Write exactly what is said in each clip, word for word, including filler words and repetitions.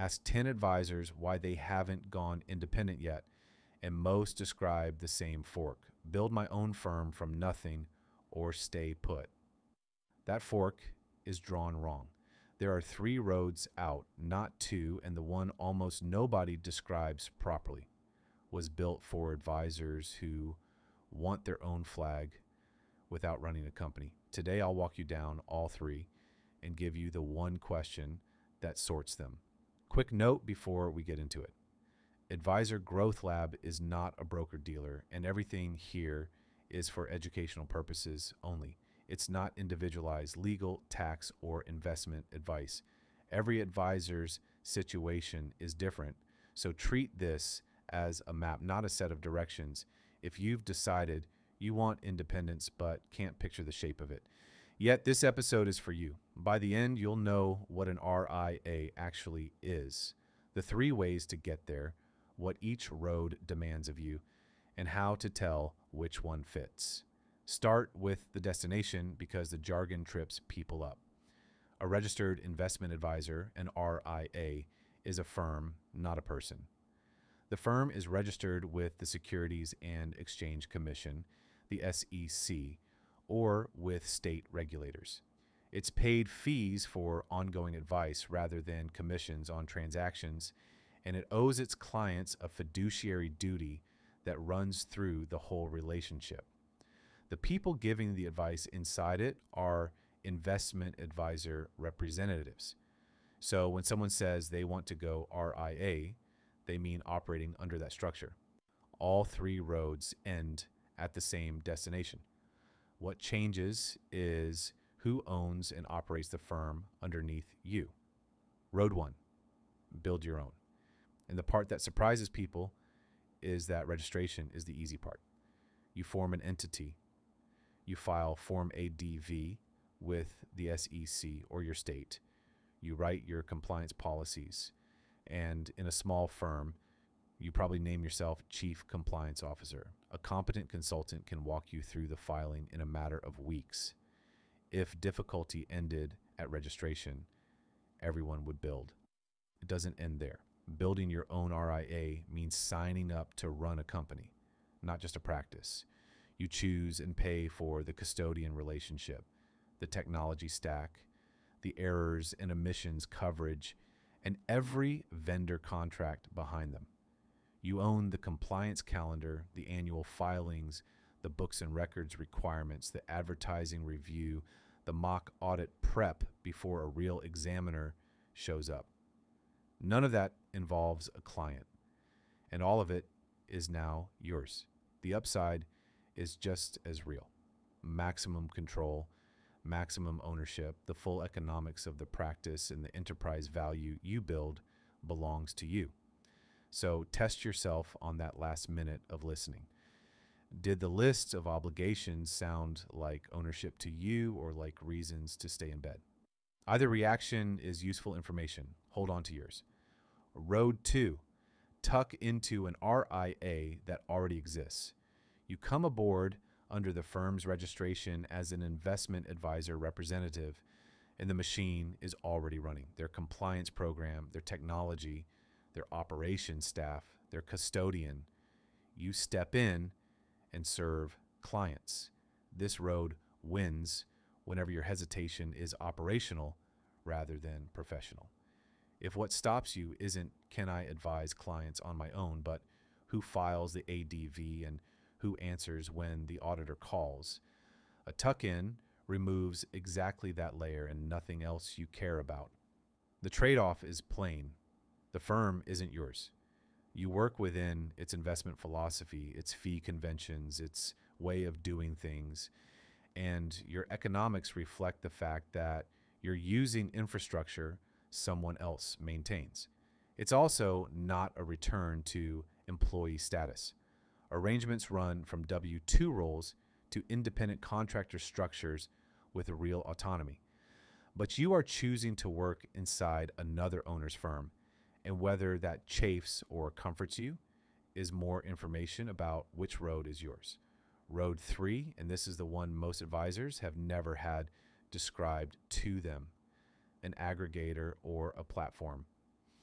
Ask ten advisors why they haven't gone independent yet, and most describe the same fork: build my own firm from nothing or stay put. That fork is drawn wrong. There are three roads out, not two, and the one almost nobody describes properly was built for advisors who want their own flag without running a company. Today, I'll walk you down all three and give you the one question that sorts them. Quick note before we get into it. Advisor Growth Lab is not a broker-dealer, and everything here is for educational purposes only. It's not individualized legal, tax, or investment advice. Every advisor's situation is different, so treat this as a map, not a set of directions. If you've decided you want independence but can't picture the shape of it, yet this episode is for you. By the end, you'll know what an R I A actually is, the three ways to get there, what each road demands of you, and how to tell which one fits. Start with the destination because the jargon trips people up. A registered investment advisor, an R I A, is a firm, not a person. The firm is registered with the Securities and Exchange Commission, the S E C, or with state regulators. It's paid fees for ongoing advice rather than commissions on transactions, and it owes its clients a fiduciary duty that runs through the whole relationship. The people giving the advice inside it are investment advisor representatives. So when someone says they want to go R I A, they mean operating under that structure. All three roads end at the same destination. What changes is who owns and operates the firm underneath you. Road one, build your own. And the part that surprises people is that registration is the easy part. You form an entity. You file Form A D V with the S E C or your state. You write your compliance policies. And in a small firm, you probably name yourself Chief Compliance Officer. A competent consultant can walk you through the filing in a matter of weeks. If difficulty ended at registration, everyone would build. It doesn't end there. Building your own R I A means signing up to run a company, not just a practice. You choose and pay for the custodian relationship, the technology stack, the errors and omissions coverage, and every vendor contract behind them. You own the compliance calendar, the annual filings, the books and records requirements, the advertising review, the mock audit prep before a real examiner shows up. None of that involves a client, and all of it is now yours. The upside is just as real. Maximum control, maximum ownership, the full economics of the practice and the enterprise value you build belongs to you. So test yourself on that last minute of listening. Did the list of obligations sound like ownership to you or like reasons to stay in bed? Either reaction is useful information. Hold on to yours. Road two, tuck into an R I A that already exists. You come aboard under the firm's registration as an investment advisor representative, and the machine is already running. Their compliance program, their technology, their operations staff, their custodian. You step in and serve clients. This road wins whenever your hesitation is operational rather than professional. If what stops you isn't can I advise clients on my own, but who files the A D V and who answers when the auditor calls, a tuck-in removes exactly that layer and nothing else you care about. The trade-off is plain. The firm isn't yours. You work within its investment philosophy, its fee conventions, its way of doing things, and your economics reflect the fact that you're using infrastructure someone else maintains. It's also not a return to employee status. Arrangements run from W two roles to independent contractor structures with real autonomy. But you are choosing to work inside another owner's firm, and whether that chafes or comforts you is more information about which road is yours. Road three, and this is the one most advisors have never had described to them, an aggregator or a platform.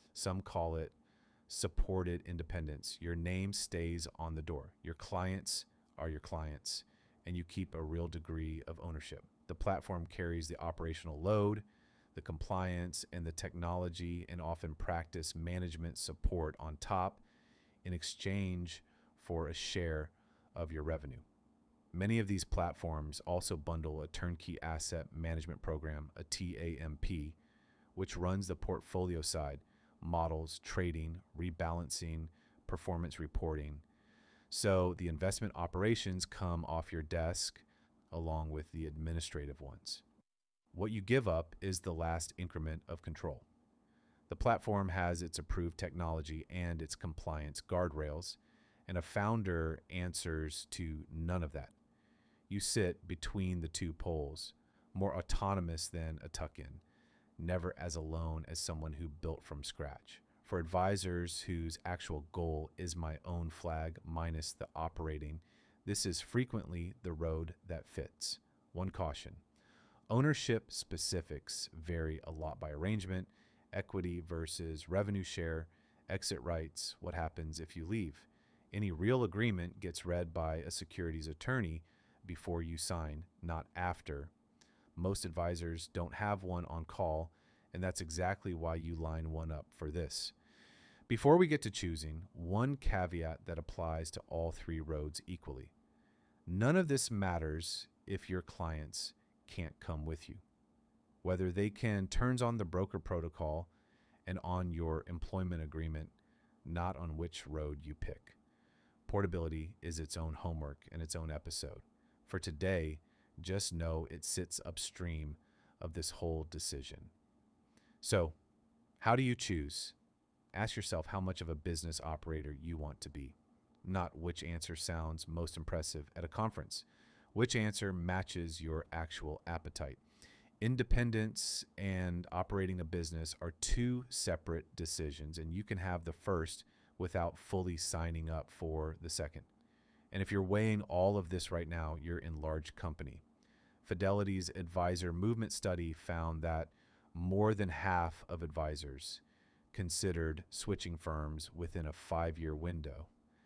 Some call it supported independence. Your name stays on the door. Your clients are your clients, and you keep a real degree of ownership. The platform carries the operational load, the compliance, and the technology, and often practice management support on top in exchange for a share of your revenue. Many of these platforms also bundle a turnkey asset management program, a T A M P, which runs the portfolio side, models, trading, rebalancing, performance reporting. So the investment operations come off your desk along with the administrative ones. What you give up is the last increment of control. The platform has its approved technology and its compliance guardrails, and a founder answers to none of that. You sit between the two poles, more autonomous than a tuck-in, never as alone as someone who built from scratch. For advisors whose actual goal is my own flag minus the operating, this is frequently the road that fits. One caution: ownership specifics vary a lot by arrangement, equity versus revenue share, exit rights, what happens if you leave. Any real agreement gets read by a securities attorney before you sign, not after. Most advisors don't have one on call, and that's exactly why you line one up for this. Before we get to choosing, one caveat that applies to all three roads equally. None of this matters if your clients can't come with you. Whether they can turns on the broker protocol and on your employment agreement, not on which road you pick. Portability is its own homework and its own episode. For today, just know it sits upstream of this whole decision. So, how do you choose? Ask yourself how much of a business operator you want to be, not which answer sounds most impressive at a conference. Which answer matches your actual appetite? Independence and operating a business are two separate decisions, and you can have the first without fully signing up for the second. And if you're weighing all of this right now, you're in large company. Fidelity's advisor movement study found that more than half of advisors considered switching firms within a five-year window,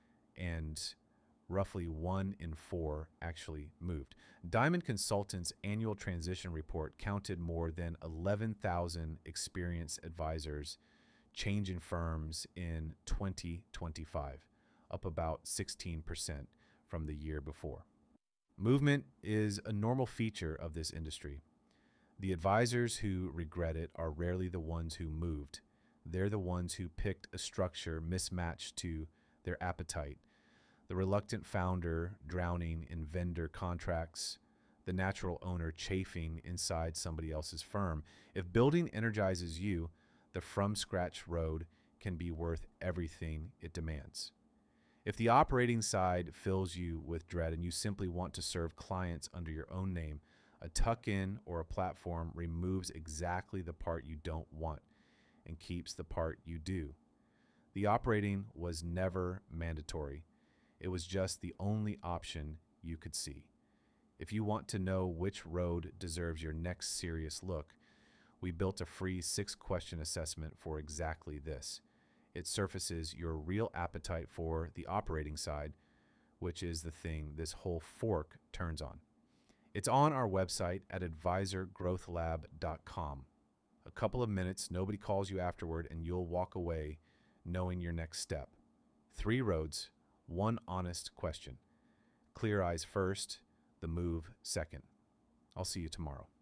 and roughly one in four actually moved. Diamond Consultants' annual transition report counted more than eleven thousand experienced advisors changing firms in twenty twenty-five, up about sixteen percent from the year before. Movement is a normal feature of this industry. The advisors who regret it are rarely the ones who moved. They're the ones who picked a structure mismatched to their appetite. The reluctant founder drowning in vendor contracts, the natural owner chafing inside somebody else's firm. If building energizes you, the from-scratch road can be worth everything it demands. If the operating side fills you with dread and you simply want to serve clients under your own name, a tuck-in or a platform removes exactly the part you don't want and keeps the part you do. The operating was never mandatory. It was just the only option you could see. If you want to know which road deserves your next serious look, we built a free six-question assessment for exactly this. It surfaces your real appetite for the operating side, which is the thing this whole fork turns on. It's on our website at advisor growth lab dot com. A couple of minutes, nobody calls you afterward, and you'll walk away knowing your next step. Three roads, one honest question. Clear eyes first, the move second. I'll see you tomorrow.